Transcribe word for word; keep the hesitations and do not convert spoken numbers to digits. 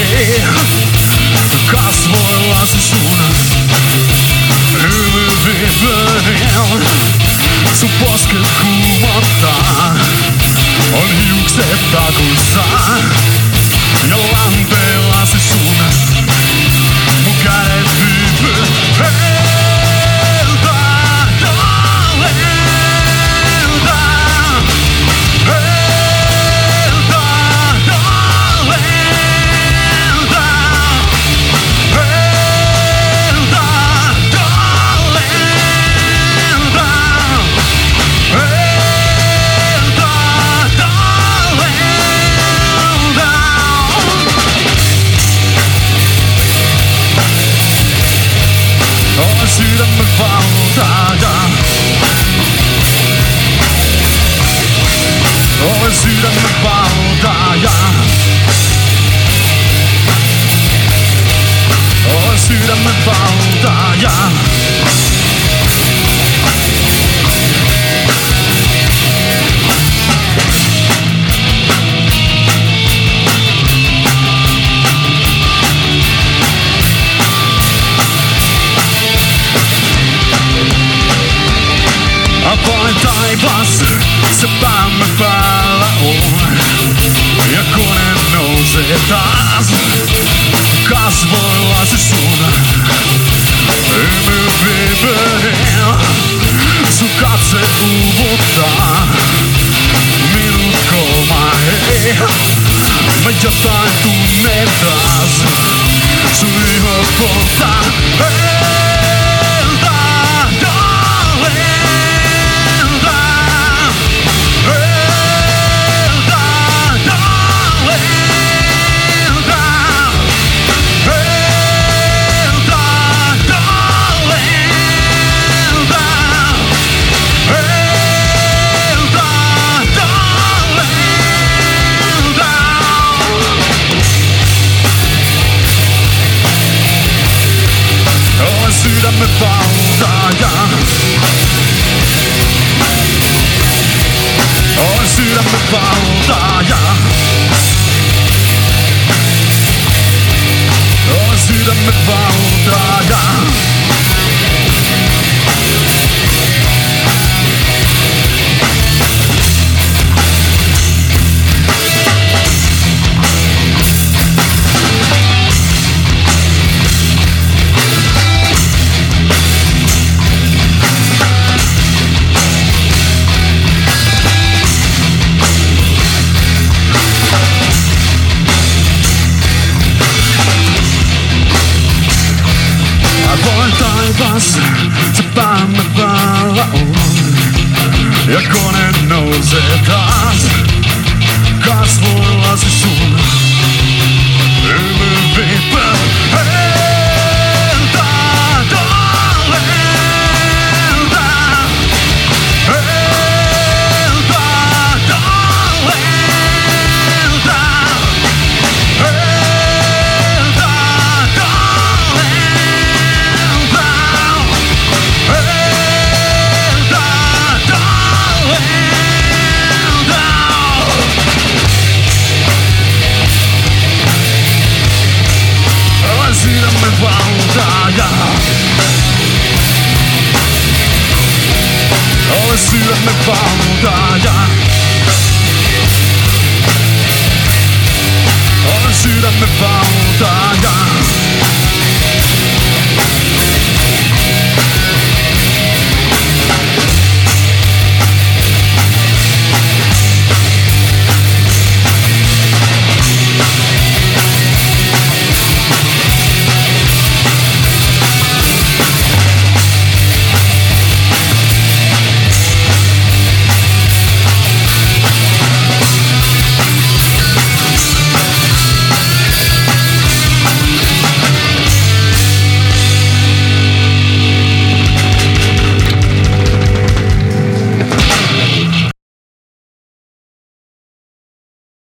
ei kasvoillasi sun hymyvipönen. Sun posket kuumottaa, on hiukset takussa ja lanteellasi sun mun kädet viipyy. Sydämen valtaja. Olen sydämen valtaja. Olen sydämen valtaja. Avoin taivas, se päämme päällä on. Ja kone nousee taas kasvoillasi sun hymyvipönen. Sun katse uuvuttaa minut koma, hei. Mä jotain tunnen taas, sun iho polttaa, hei. Sydämen valtaja. Olen sydämen valtaja. Olen sydämen valtaja. Taivas, se päämme päällä on. Ja kone nousee taas kasvoillasi sun hymyvipö. Helta, talenta. Helta, talenta. Helta, talenta. Sydämen valtaja.